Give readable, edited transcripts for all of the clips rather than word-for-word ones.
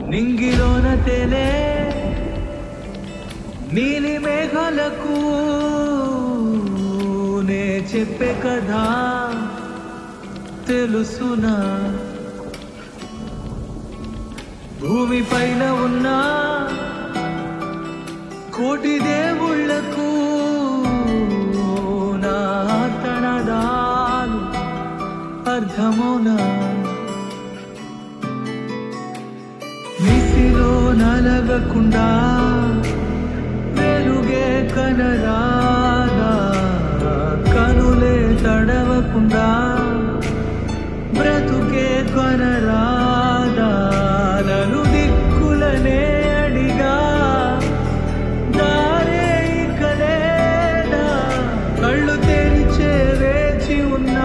నింగిలోన తేలే నీలి మేఘాలకు నే చెప్పే కథ తెలుసునా? భూమి పైన ఉన్న కోటి దేవుళ్లకు నా తనదాలు అర్థమౌనా? నిసిలో నలగకుండా వెలుగే కనరాగా, కనులే తడవకుండా బ్రతుకే కొనరాదా? నలు దిక్కులనే అడిగా దారే ఇక లేదా? కళ్ళు తెరిచే వేచి ఉన్నా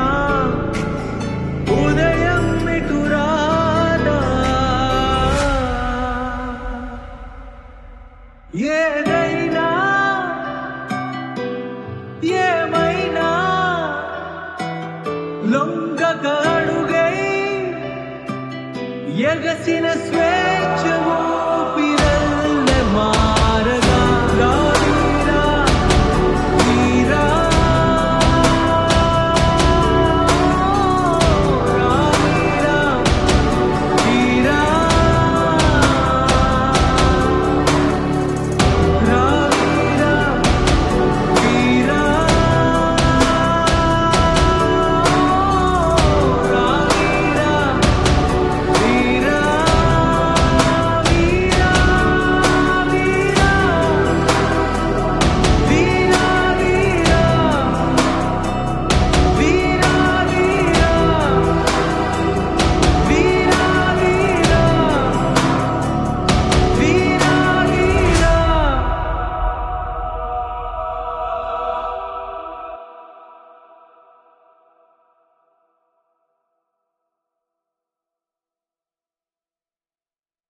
ఉదయం ఇటురాదా? ఏదైనా ఏమైనా లొంగక అడుగై ఎగసిన స్వేచ్ఛవు